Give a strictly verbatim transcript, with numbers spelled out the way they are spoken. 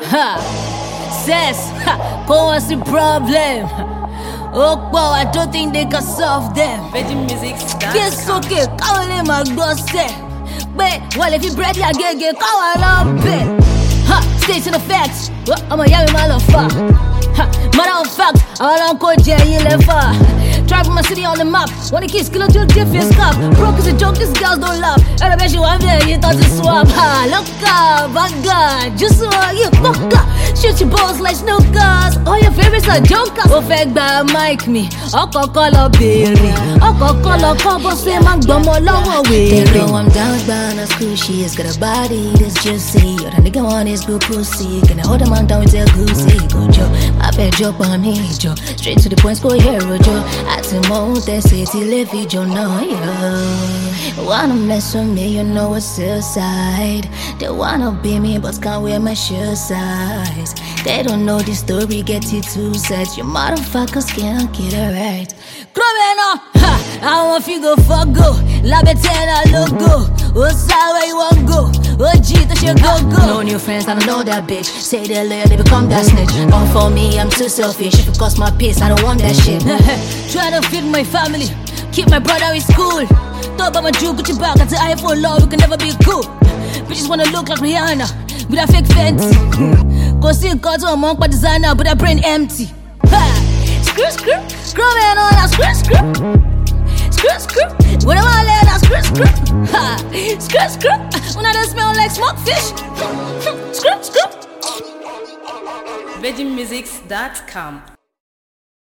Ha, says, ha, what's the problem? Oh, wow, I don't think they can solve them. Virgin Music. Yes, okay, come on, my doorstep. But, well, if you bread, I get get come on, bit. Ha, stay to the facts. I'm a young man of fuck. Ha, matter of fact, I don't go jail, you left far. Driving my city on the map. Wanna kiss, kill until Jeff is cup. Broke is a joke, these girls don't laugh. And I bet you I'm there, you thought to swap. Ha, look up, my God, just so you fuck up. Shoot your balls like snookers. All your favorites are jokers. Oh, fake by Mike me. Oko color berry. Oko color cover, say my gum all over They with. know I'm down with Bana school. She has got a body that's juicy. Or the nigga want is good pussy. Can I hold him on down with their goosey? Go Joe, my bad joke on me, Joe. Straight to the point, go hero Joe. At the moment, they say to live it, Joe. No, yo. Wanna mess with me, you know it's suicide. They wanna be me, but can't wear my shoe size. They don't know the story, get it too sad. You motherfuckers cannot get it right. Cromeno, ha, I want you go for go. La betena logo. What's that where you want go? Oh, gee, that you go go. No new friends, I don't know that bitch. Say they're loyal, they become that snitch. Come for me, I'm too selfish. If it costs my peace, I don't want that shit. Try to feed my family, keep my brother in school. Talk about my Jew, put your back until I for love, we can never be cool. Bitches wanna look like Rihanna with a fake fancy. Go see a car to a monk, but designer, but that brain empty. Ha! Screw, screw, screw man on that screw, screw. Screw, screw, when I'm all there, that screw, screw. Ha! Screw, screw, when I don't smell like smoked fish. Screw, screw. Virgin Music dot com